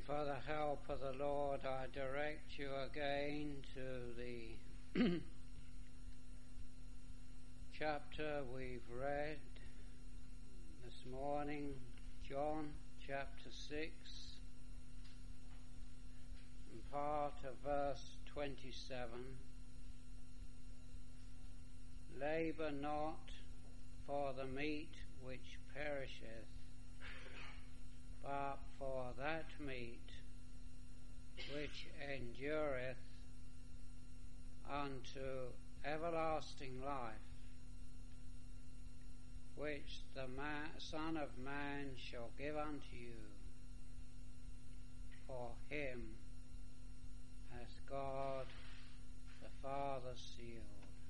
for the help of the Lord, I direct you again to the chapter we've read this morning, John chapter 6, and part of verse 27. Labour not for the meat which perisheth, but for that meat which endureth unto everlasting life, which the Son of Man shall give unto you. For him hath God the Father sealed.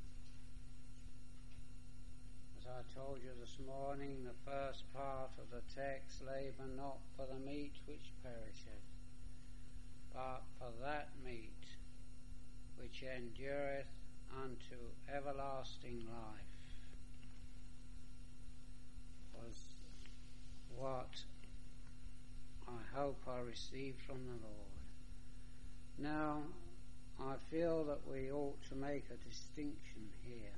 As I told you this morning, the first part of the text, labour not for the meat which perisheth, but for that meat which endureth unto everlasting life, was what I hope I received from the Lord. Now, I feel that we ought to make a distinction here.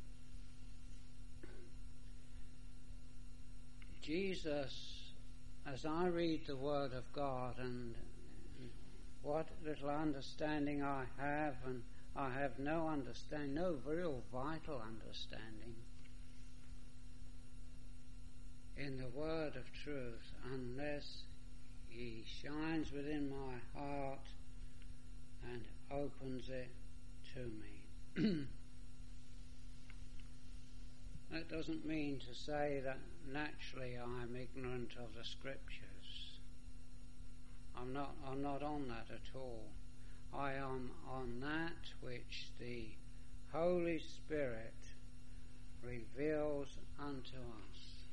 Jesus, as I read the Word of God and what little understanding I have, and I have no understanding, no real vital understanding in the Word of truth, unless He shines within my heart and opens it to me. That doesn't mean to say that naturally I'm ignorant of the Scriptures. I'm not on that at all. I am on that which the Holy Spirit reveals unto us.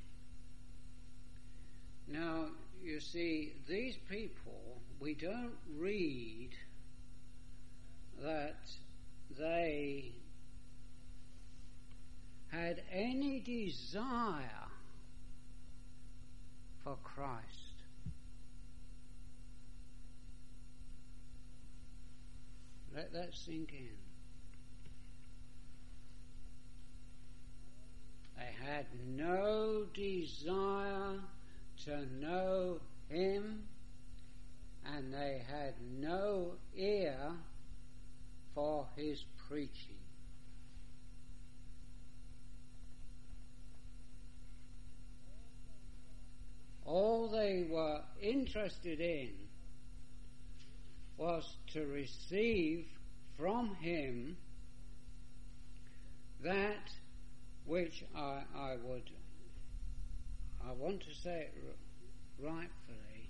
Now, you see, these people, we don't read that they had any desire for Christ. Let that sink in. They had no desire to know Him, and they had no ear for His preaching. All they were interested in was to receive from Him that which I want to say it rightfully,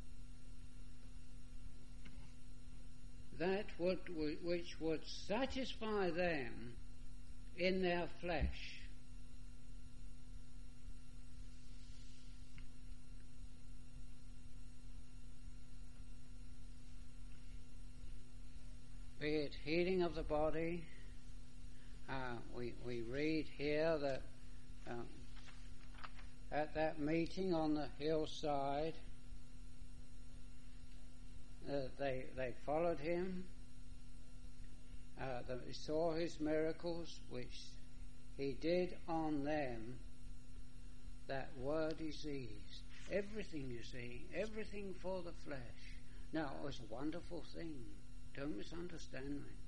that which would satisfy them in their flesh. Be it healing of the body. We read here that at that meeting on the hillside, they followed Him. They saw His miracles, which He did on them that were diseased. Everything, you see, everything for the flesh. Now, it was a wonderful thing. Don't misunderstand me.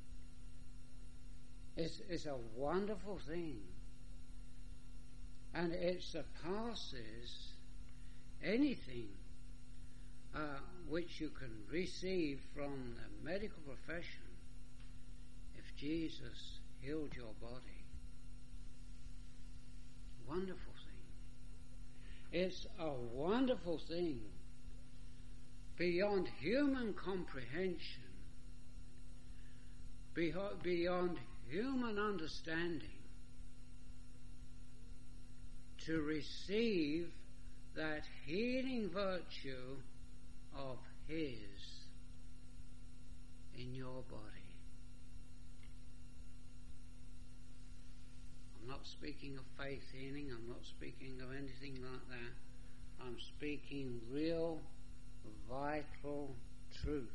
It's a wonderful thing. And it surpasses anything which you can receive from the medical profession if Jesus healed your body. Wonderful thing. It's a wonderful thing beyond human comprehension, beyond human understanding, to receive that healing virtue of His in your body. I'm not speaking of faith healing, I'm not speaking of anything like that. I'm speaking real, vital truths.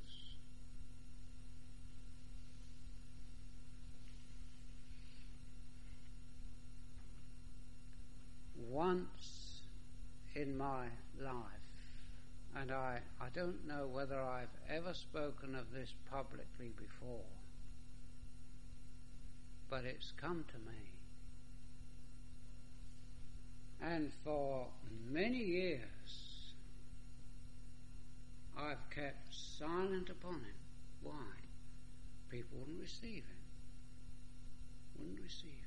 Once in my life, and I don't know whether I've ever spoken of this publicly before, but it's come to me. And for many years I've kept silent upon it. Why? People wouldn't receive it. Wouldn't receive it.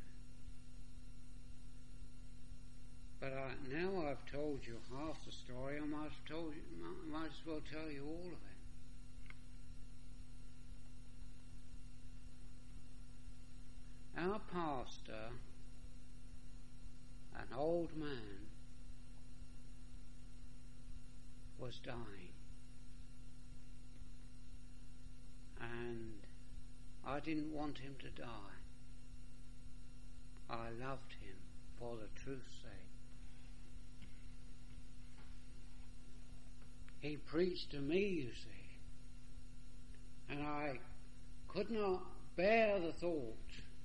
But now I've told you half the story. I might as well tell you all of it. Our pastor, an old man, was dying. And I didn't want him to die. I loved him for the truth's sake. He preached to me, you see, and I could not bear the thought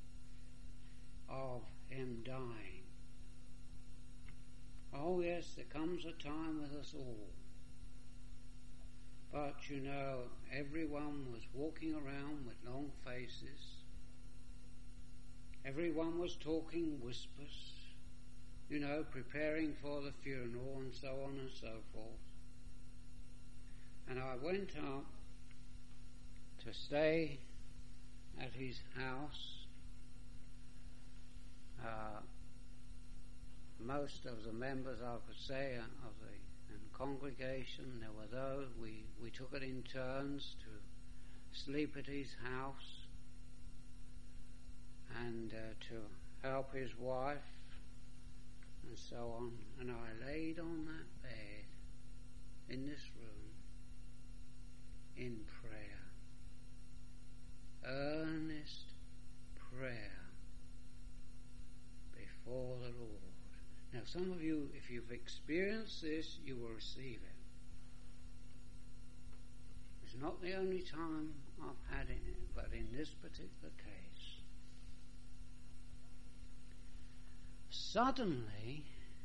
of him dying. Oh yes, there comes a time with us all. But you know, everyone was walking around with long faces. Everyone was talking whispers, you know, preparing for the funeral and so on and so forth. And I went up to stay at his house. Most of the members, I could say, of the congregation, there were those, we took it in turns to sleep at his house and to help his wife and so on. And I laid on that bed in this room in prayer, earnest prayer before the Lord. Now some of you, if you've experienced this, you will receive it. It's not the only time I've had it, but in this particular case. Suddenly,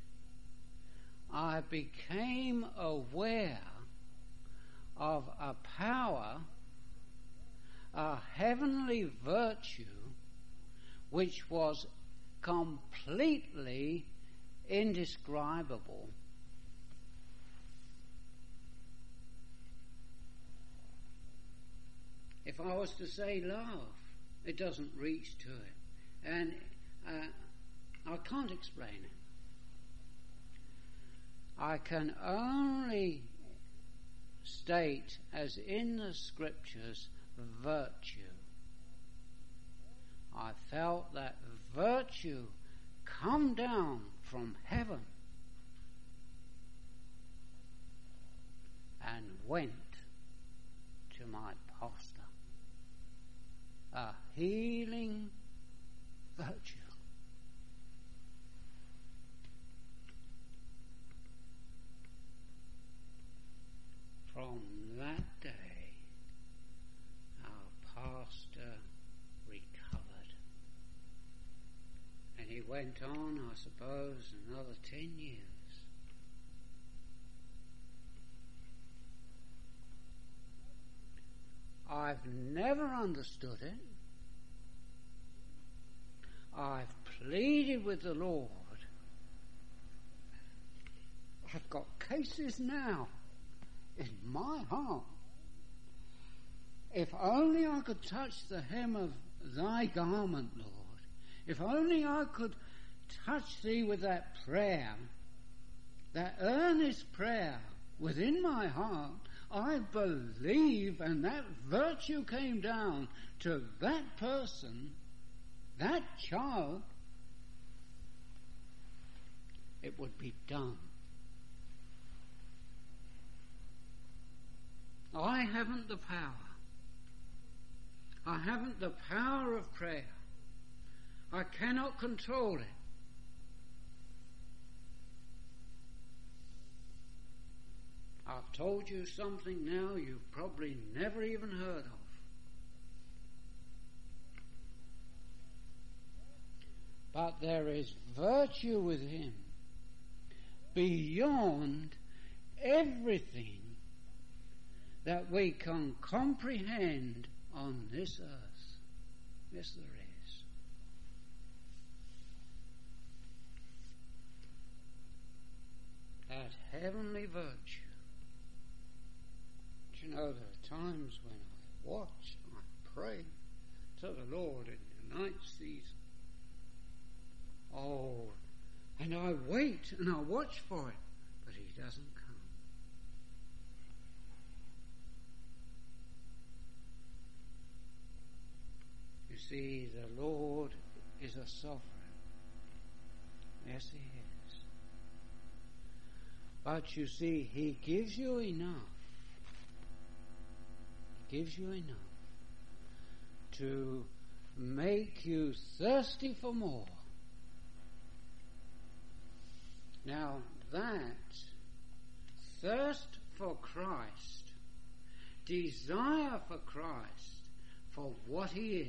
I became aware of a power, a heavenly virtue, which was completely indescribable. If I was to say love, it doesn't reach to it. And I can't explain it. I can only state, as in the scriptures, virtue. I felt that virtue come down from heaven and went to my pastor. A healing virtue. From that day, our pastor recovered. And he went on, I suppose, another 10 years. I've never understood it. I've pleaded with the Lord. I've got cases now in my heart. If only I could touch the hem of thy garment, Lord. If only I could touch thee with that prayer, that earnest prayer within my heart, I believe, and that virtue came down to that person, that child, it would be done. I haven't the power. I haven't the power of prayer. I cannot control it. I've told you something now you've probably never even heard of. But there is virtue with him beyond everything that we can comprehend on this earth. Yes, there is. That heavenly virtue. Do you know, there are times when I watch, I pray to the Lord in the night season. Oh, and I wait and I watch for it, but he doesn't come. You see, the Lord is a sovereign. Yes, he is. But you see, he gives you enough. He gives you enough to make you thirsty for more. Now that thirst for Christ, desire for Christ, for what he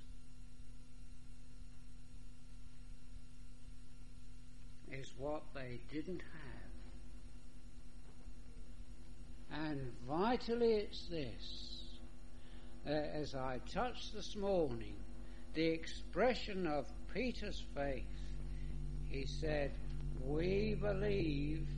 is what they didn't have. And vitally it's this, as I touched this morning, the expression of Peter's faith. He said, we believe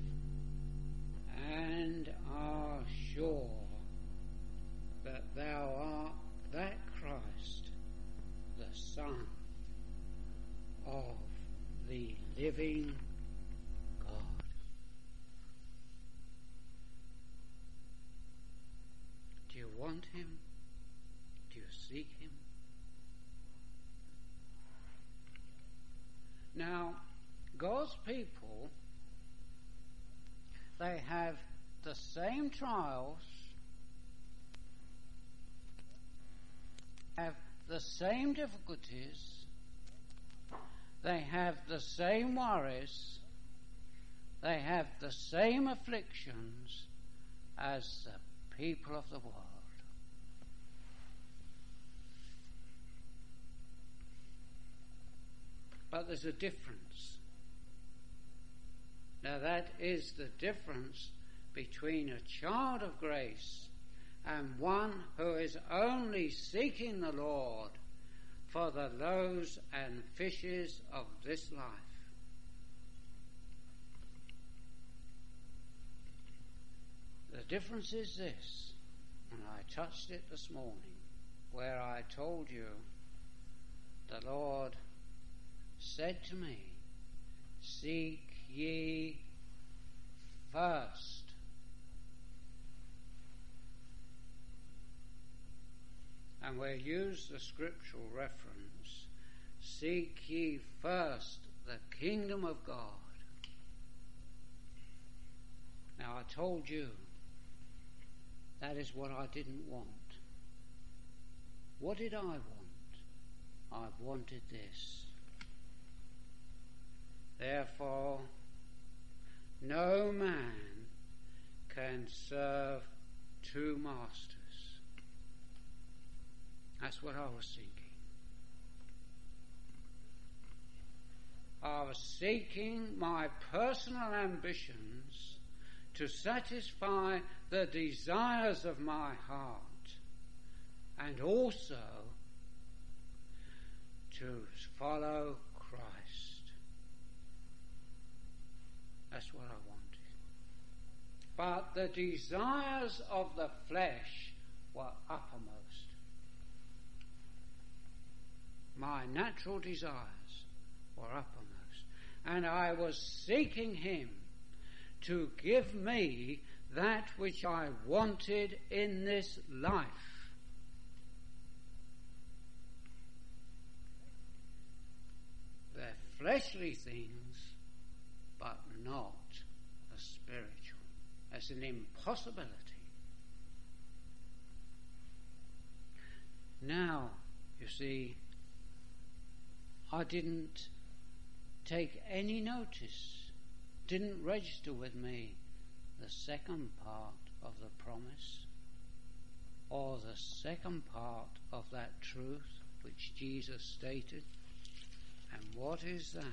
and are sure that thou art that Christ, the Son of the living God. Do you want him? Do you seek him? Now, God's people, they have the same trials, have the same difficulties, they have the same worries, they have the same afflictions as the people of the world. But there's a difference. Now that is the difference between a child of grace and one who is only seeking the Lord for the loaves and fishes of this life. The difference is this, and I touched it this morning, where I told you the Lord said to me, seek ye first and we use the scriptural reference, seek ye first the kingdom of God. Now I told you that is what I didn't want. What did I want? I wanted this. Therefore, no man can serve two masters. That's what I was seeking. I was seeking my personal ambitions to satisfy the desires of my heart and also to follow Christ. That's what I wanted. But the desires of the flesh were uppermost. My natural desires were uppermost. And I was seeking him to give me that which I wanted in this life. They're fleshly things, but not the spiritual. That's an impossibility. Now, you see, I didn't take any notice, didn't register with me the second part of the promise, or the second part of that truth which Jesus stated. And what is that?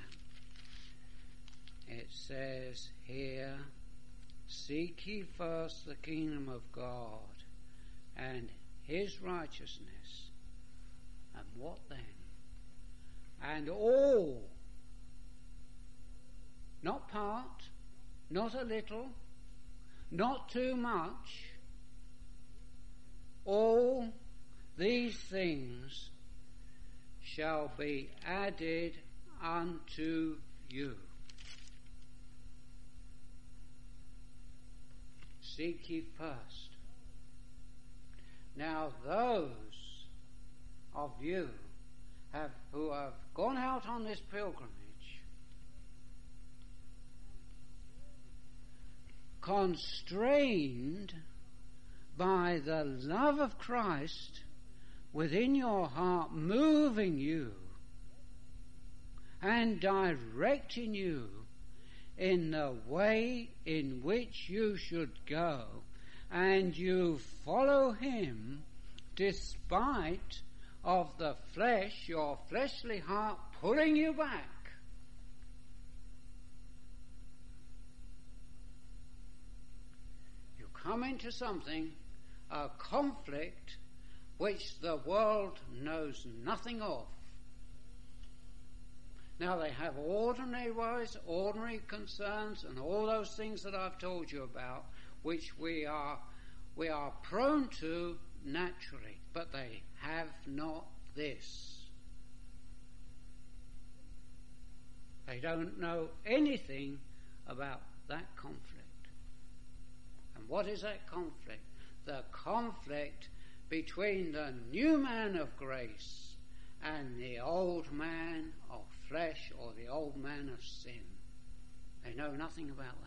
It says here, seek ye first the kingdom of God and his righteousness. And what then? And all, not part, not a little, not too much, all these things shall be added unto you. Seek ye first. Now those of you who have gone out on this pilgrimage, constrained by the love of Christ within your heart, moving you and directing you in the way in which you should go, and you follow him despite of the flesh, your fleshly heart pulling you back. You come into something, a conflict which the world knows nothing of. Now they have ordinary worries, ordinary concerns, and all those things that I've told you about, which we are prone to naturally, but they have not this. They don't know anything about that conflict. And what is that conflict? The conflict between the new man of grace and the old man of flesh, or the old man of sin. They know nothing about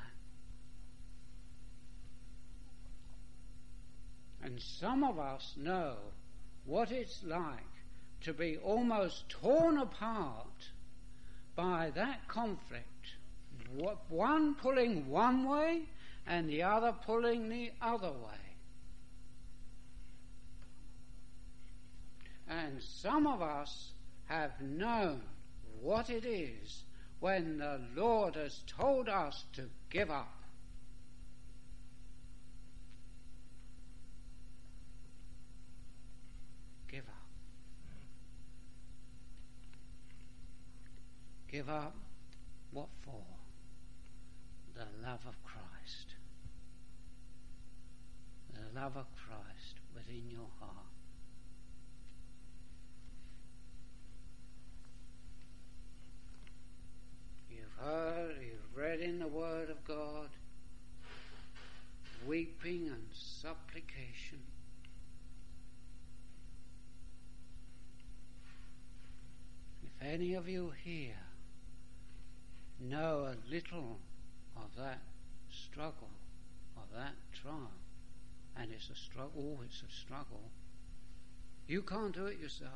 that. And some of us know what it's like to be almost torn apart by that conflict. One pulling one way and the other pulling the other way. And some of us have known what it is when the Lord has told us to give up. Give up. Give up what for? The love of Christ. The love of Christ within your heart. You've read in the Word of God, weeping and supplication. If any of you here know a little of that struggle, of that trial, and it's a struggle, you can't do it yourself.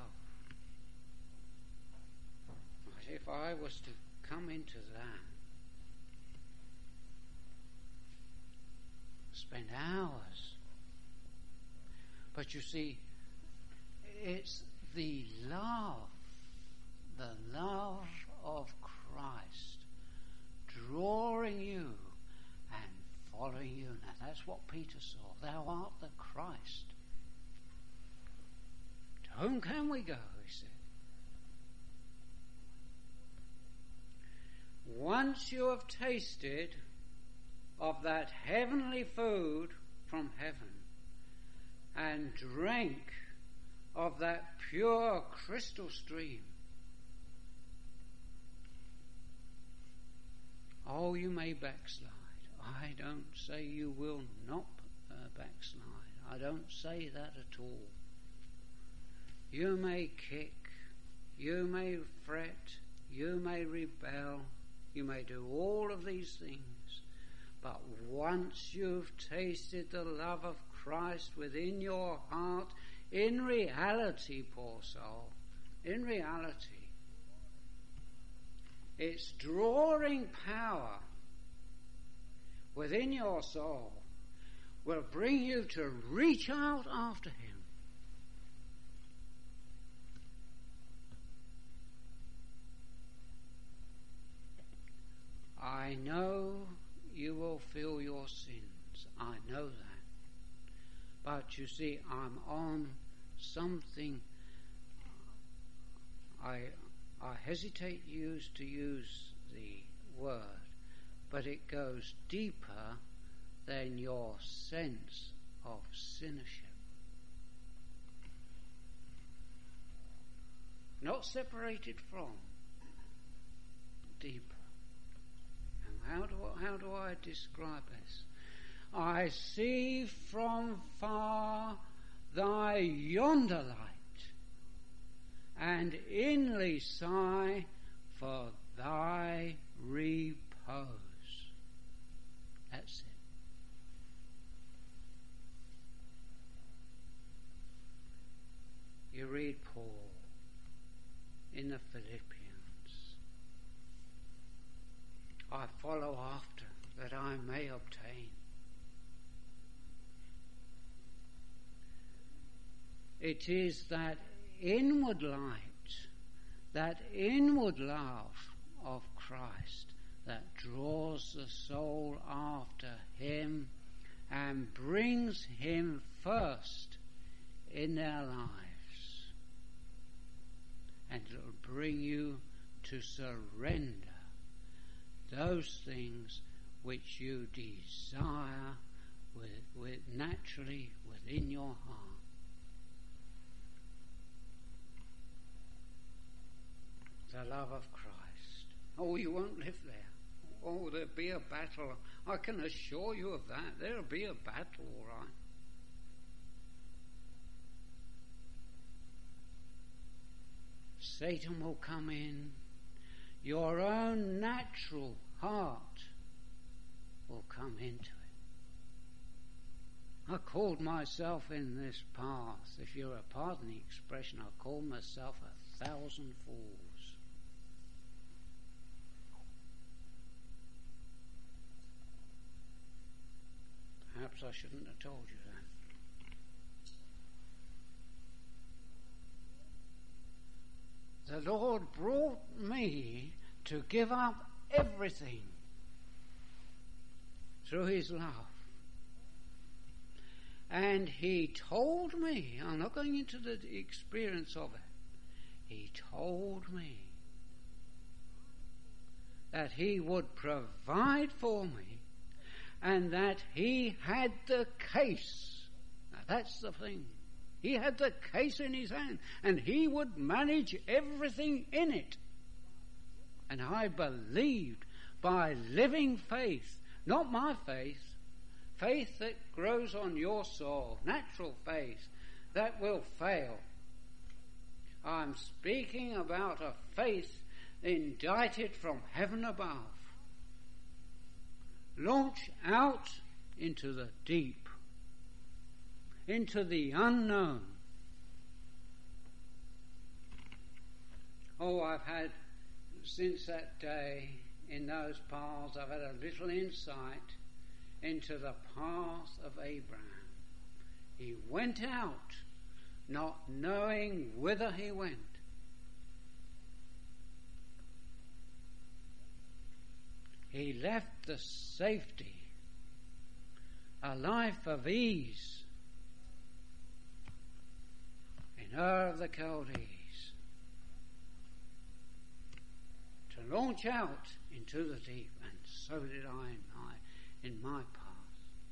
But if I was to come into that, spend hours. But you see, it's the love of Christ drawing you and following you. Now that's what Peter saw. Thou art the Christ. To whom can we go, he said. Once you have tasted of that heavenly food from heaven and drank of that pure crystal stream, oh, you may backslide. I don't say you will not backslide. I don't say that at all. You may kick, you may fret, you may rebel, you may do all of these things, but once you've tasted the love of Christ within your heart, in reality, poor soul, in reality, it's drawing power within your soul will bring you to reach out after him. I know you will feel your sins. I know that. But you see, I'm on something. I hesitate to use the word, but it goes deeper than your sense of sinnership. Not separated from, deeper. And how do I describe this? I see from far thy yonder light, and inly sigh for thy repose. That's it. You read Paul in the Philippians. I follow after that I may obtain. It is that inward light, that inward love of Christ that draws the soul after him and brings him first in their lives. And it will bring you to surrender those things which you desire with naturally within your heart. The love of Christ. Oh, you won't live there. Oh, there'll be a battle. I can assure you of that. There'll be a battle, all right. Satan will come in. Your own natural heart will come into it. I called myself in this path, if you're a pardon the expression, I called myself 1,000 fools. Perhaps I shouldn't have told you that. The Lord brought me to give up everything through his love. And he told me, I'm not going into the experience of it, he told me that he would provide for me and that he had the case. Now that's the thing. He had the case in his hand and he would manage everything in it. And I believed by living faith, not my faith, faith that grows on your soul, natural faith that will fail. I'm speaking about a faith indicted from heaven above. Launch out into the deep, into the unknown. Oh, I've had, since that day, in those paths, I've had a little insight into the path of Abraham. He went out, not knowing whither he went. He left the safety, a life of ease, in Ur of the Chaldees, to launch out into the deep, and so did I in my path.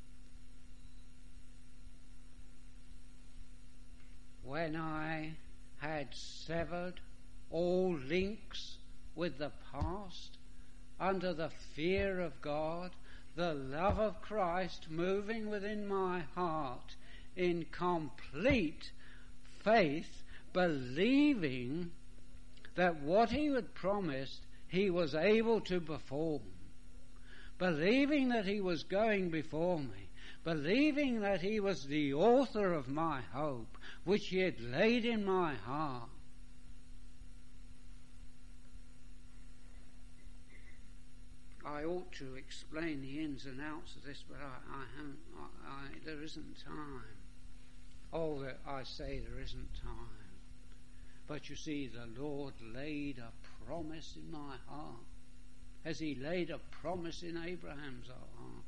When I had severed all links with the past, under the fear of God, the love of Christ moving within my heart in complete faith, believing that what he had promised he was able to perform, believing that he was going before me, believing that he was the author of my hope, which he had laid in my heart. I I ought to explain the ins and outs of this, but I haven't. There isn't time. Oh, I say there isn't time. But you see, the Lord laid a promise in my heart. Has He laid a promise in Abraham's heart?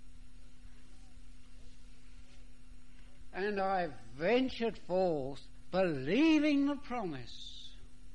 And I ventured forth, believing the promise.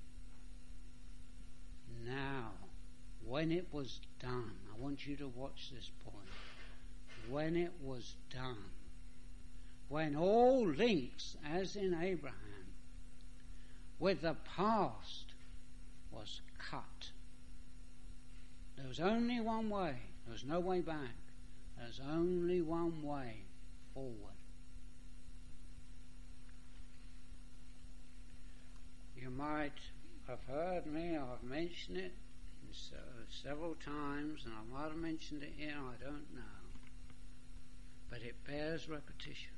Now, when it was done, I want you to watch this point. When it was done, when all links, as in Abraham, with the past was cut. There was only one way. There was no way back. There's only one way forward. You might have heard me, I've mentioned it several times, and I might have mentioned it here, I don't know. But it bears repetition.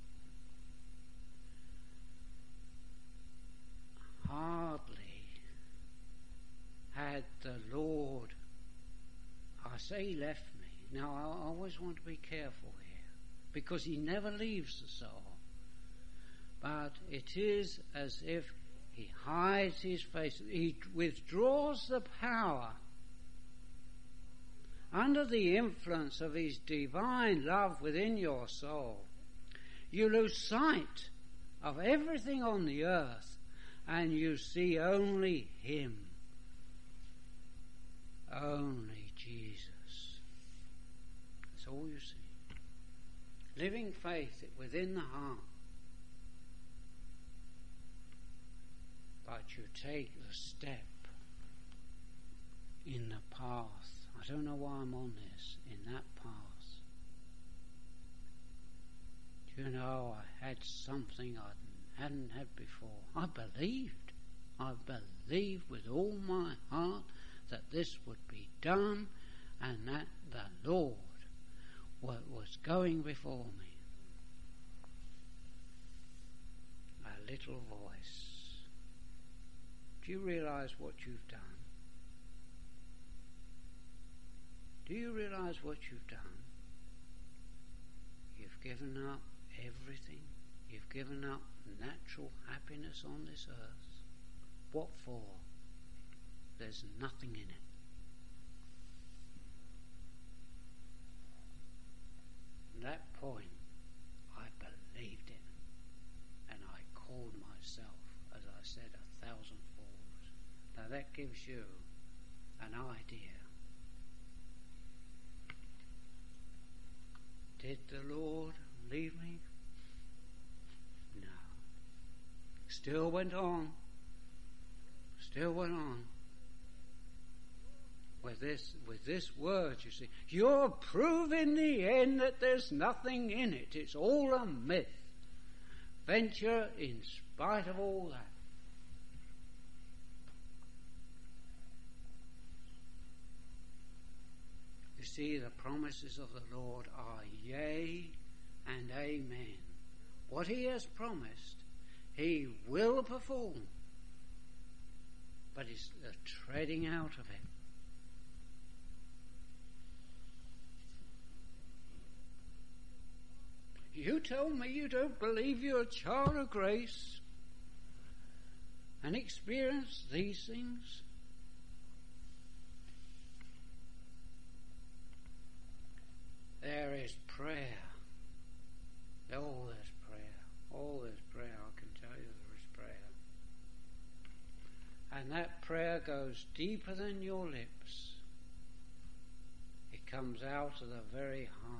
Hardly had the Lord, I say He left me. Now I always want to be careful here, because He never leaves the soul. But it is as if He hides His face. He withdraws the power under the influence of His divine love within your soul. You lose sight of everything on the earth, and you see only Him, only Jesus. That's all you see. Living faith within the heart. But you take the step in the path. I don't know why I'm on this, in that path. Do you know, I had something I hadn't had before. I believed with all my heart that this would be done, and that the Lord was going before me. A little voice. Do you realize what you've done? Do you realize what you've done? You've given up everything. You've given up natural happiness on this earth. What for? There's nothing in it. At that point, I believed it, and I called myself, as I said, 1,000 falls. Now that gives you an idea. Did the Lord leave me? No. Still went on. Still went on. With this word, you see, you're proving in the end that there's nothing in it. It's all a myth. Venture in spite of all that. You see, the promises of the Lord are yea and amen. What He has promised, He will perform. But it's the treading out of it. You tell me you don't believe you're a child of grace and experience these things? There is prayer. Oh, there's prayer. Oh, there's prayer. I can tell you there is prayer. And that prayer goes deeper than your lips. It comes out of the very heart.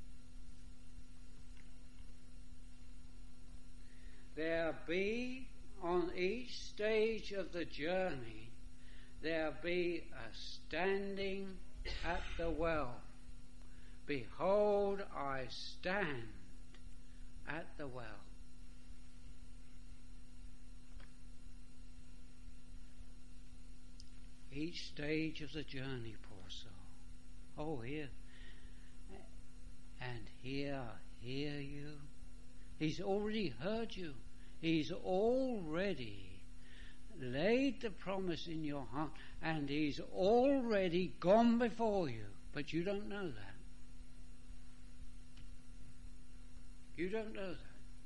There be, on each stage of the journey, there be a standing at the well. Behold, I stand at the well. Each stage of the journey, poor soul. Oh, here. And here, I hear you. He's already heard you. He's already laid the promise in your heart, and He's already gone before you. But you don't know that. You don't know that.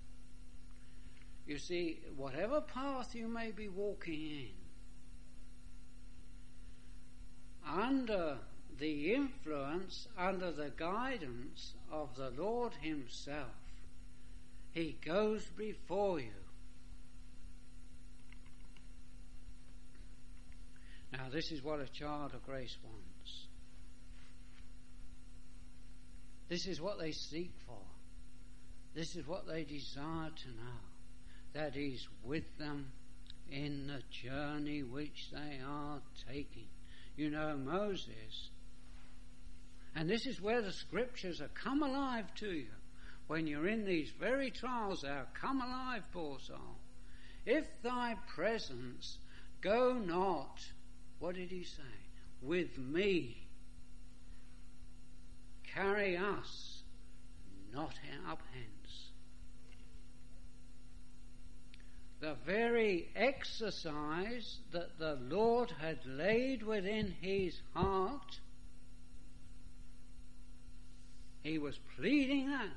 You see, whatever path you may be walking in, under the influence, under the guidance of the Lord himself, he goes before you. Now, this is what a child of grace wants. This is what they seek for. This is what they desire to know, that he's with them in the journey which they are taking. You know, Moses, and this is where the scriptures are come alive to you. When you're in these very trials, they are come alive, poor soul. If thy presence go not, what did he say? With me, carry us not up hence. The very exercise that the Lord had laid within his heart, he was pleading that.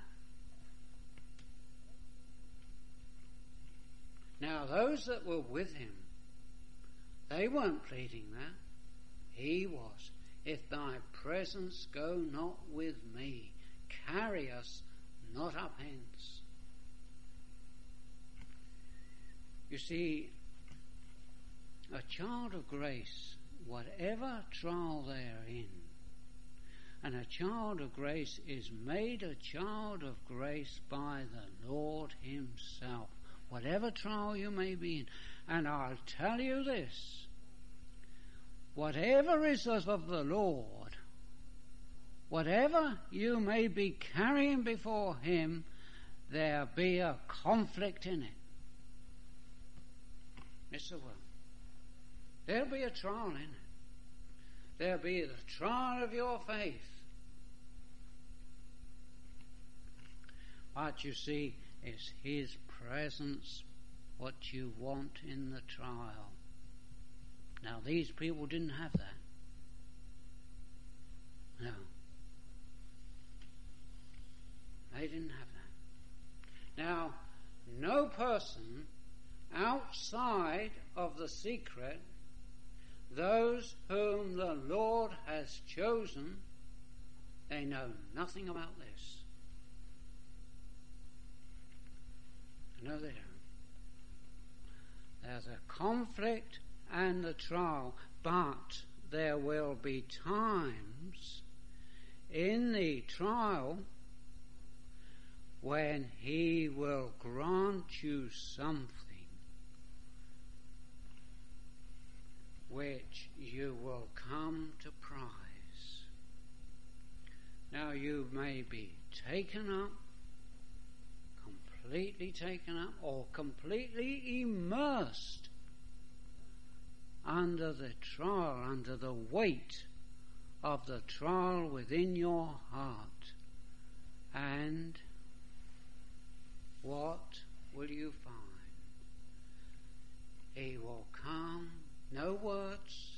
Now, those that were with him, they weren't pleading that. He was. If thy presence go not with me, carry us not up hence. You see, a child of grace, whatever trial they are in, and a child of grace is made a child of grace by the Lord himself, whatever trial you may be in. And I'll tell you this, whatever is of the Lord, whatever you may be carrying before him, there be a conflict in it. Yes, there will. There'll be a trial in it. There'll be the trial of your faith. But you see, it's his presence what you want in the trial. Now, these people didn't have that. No. They didn't have that. Now, no person outside of the secret, those whom the Lord has chosen, they know nothing about this. No, they don't. There's a conflict and a trial, but there will be times in the trial when he will grant you something which you will come to prize. Now, you may be taken up, completely taken up, or completely immersed under the trial, under the weight of the trial within your heart. And what will you find? He will come, no words,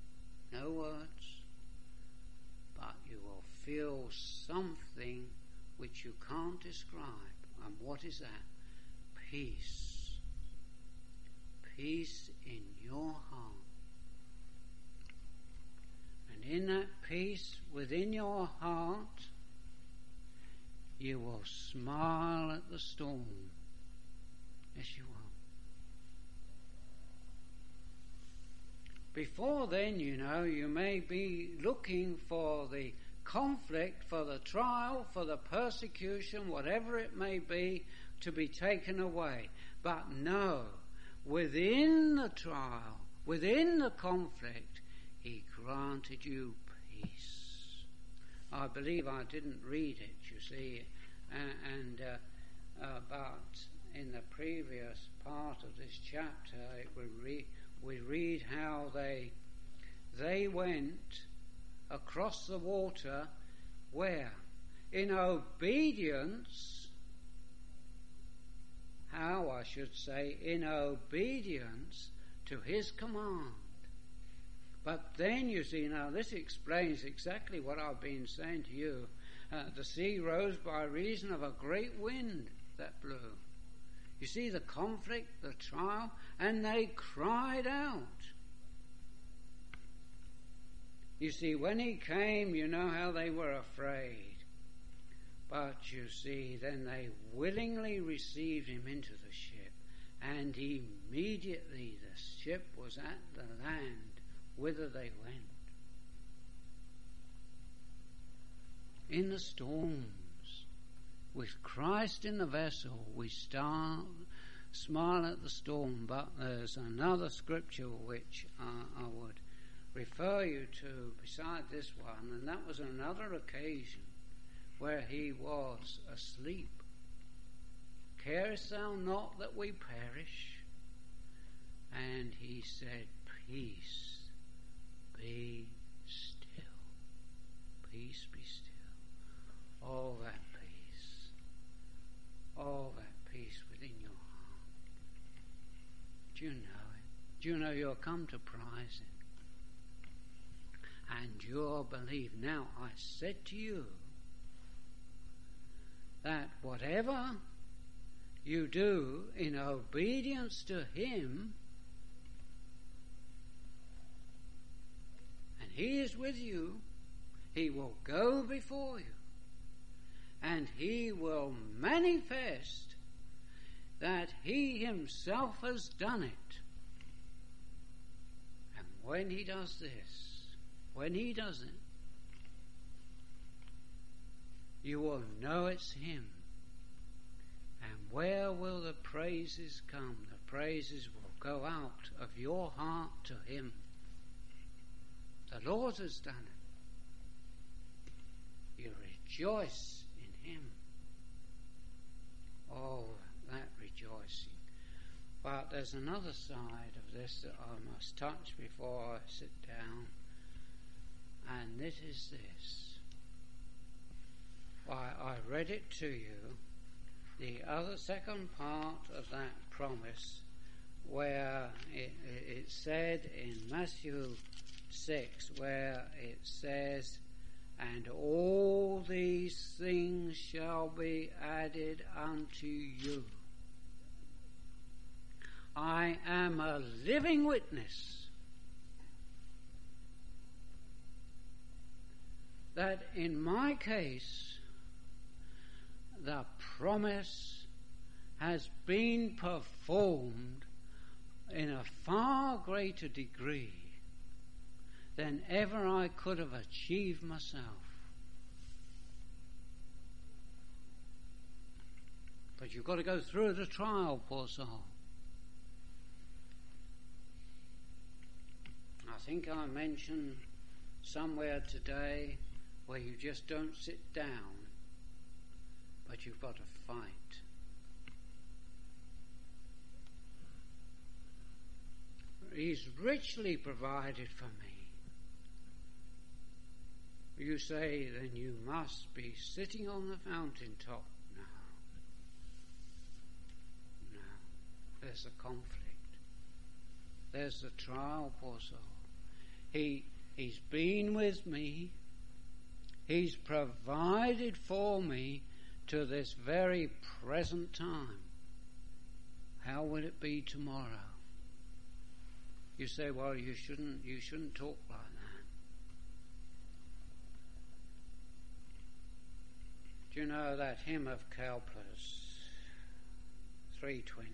but you will feel something which you can't describe. And what is that? Peace. Peace in your heart. And in that peace within your heart, you will smile at the storm. Yes, you will. Before then, you know, you may be looking for the conflict, for the trial, for the persecution, whatever it may be, to be taken away. But no, within the trial, within the conflict, he granted you peace. I believe I didn't read it, you see, but in the previous part of this chapter, we read how they went across the water, where? In obedience, in obedience to his command. But then you see, now this explains exactly what I've been saying to you. The sea rose by reason of a great wind that blew. You see the conflict, the trial, and they cried out. You see, when he came, you know how they were afraid. But you see, then they willingly received him into the ship, and immediately the ship was at the land whither they went. In the storms, with Christ in the vessel, we smile at the storm, but there's another scripture which I would refer you to beside this one, and that was another occasion where he was asleep. Carest thou not that we perish? And he said, peace, be still. Peace, be still. All that peace. All that peace within your heart. Do you know it? Do you know you'll come to prize it? And you'll believe. Now I said to you that whatever you do in obedience to him, and he is with you, he will go before you, and he will manifest that he himself has done it. And when he does this, when he does it, you will know it's him. And where will the praises come? The praises will go out of your heart to him. The Lord has done it. You rejoice in him. Oh, that rejoicing. But there's another side of this that I must touch before I sit down. And this is this. Why, I read it to you, the other second part of that promise, where it said in Matthew 6, where it says, and all these things shall be added unto you. I am a living witness that in my case, the promise has been performed in a far greater degree than ever I could have achieved myself. But you've got to go through the trial, poor soul. I think I mentioned somewhere today where you just don't sit down, but you've got to fight. He's richly provided for me. You say, then you must be sitting on the fountaintop. No. There's a conflict. There's the trial, poor soul. He's been with me. He's provided for me to this very present time. How will it be tomorrow? You say, well, you shouldn't talk like that. Do you know that hymn of Cowper's 320?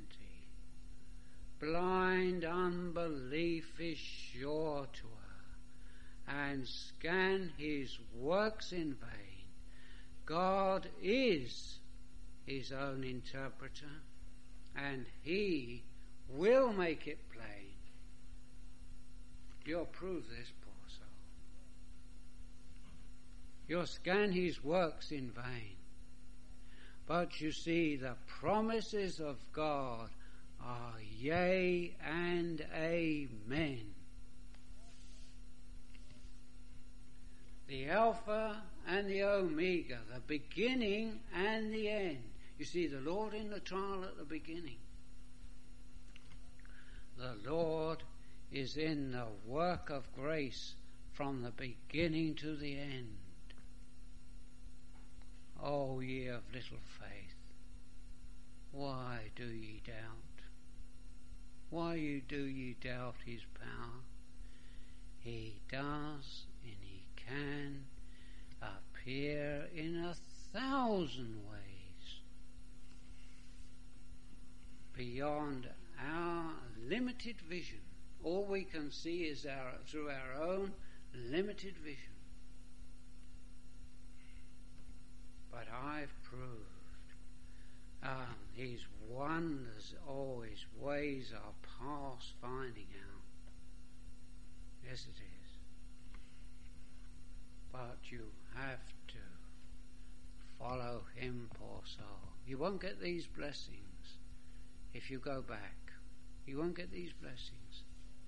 Blind unbelief is sure to and scan his works in vain. God is his own interpreter, and he will make it plain. You'll prove this, poor soul. You'll scan his works in vain. But you see, the promises of God are yea and amen. The Alpha and the Omega, the beginning and the end. You see the Lord in the trial at the beginning. The Lord is in the work of grace from the beginning to the end. O ye of little faith, why do ye doubt? Why do ye doubt his power? He does and he can appear in 1,000 ways beyond our limited vision. All we can see is through our own limited vision. But I've proved his wonders, his ways are past finding out. Yes, it is. But you have to follow him, poor soul. You won't get these blessings if you go back. You won't get these blessings.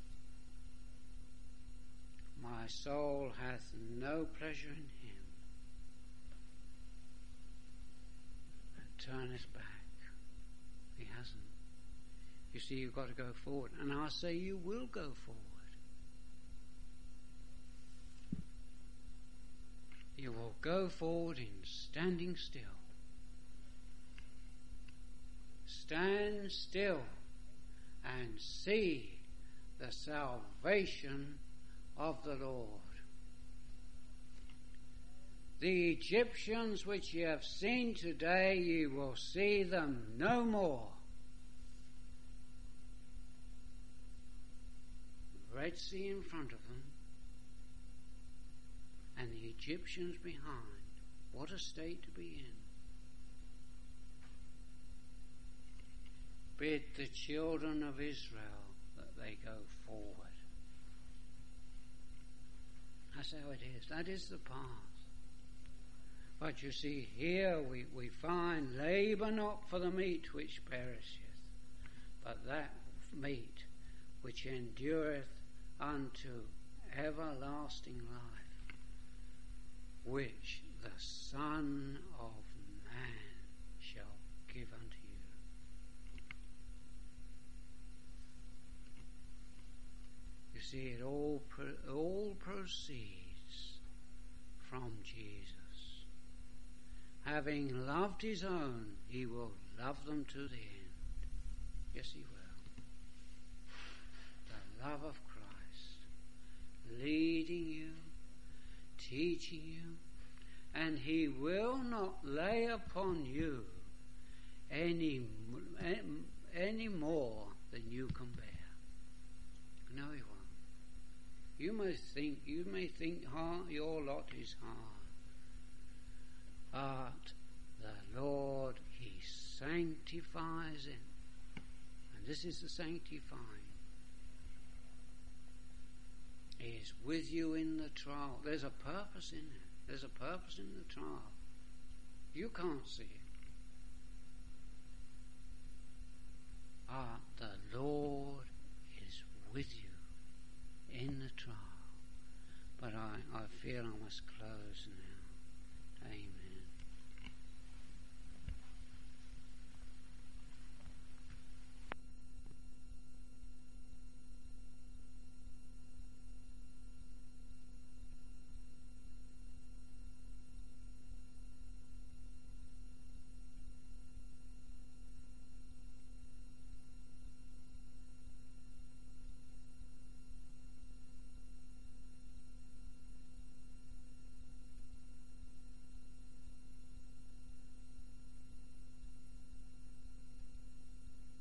My soul hath no pleasure in him that turneth back. He hasn't. You see, you've got to go forward. And I say you will go forward. You will go forward in standing still. Stand still and see the salvation of the Lord. The Egyptians which ye have seen today, ye will see them no more. Red Sea in front of them, and the Egyptians behind. What a state to be in. Bid the children of Israel that they go forward. That's how it is. That is the path. But you see, here we find labour not for the meat which perisheth, but that meat which endureth unto everlasting life, which the Son of Man shall give unto you. You see, it all proceeds from Jesus. Having loved his own, he will love them to the end. Yes, he will. The love of Christ, leading you, teaching you, and he will not lay upon you any more than you can bear. No, he won't. You may think your lot is hard. But the Lord, he sanctifies it. And this is the sanctifying. He is with you in the trial. There's a purpose in it. There's a purpose in the trial. You can't see it. But the Lord is with you in the trial. But I feel I must close now.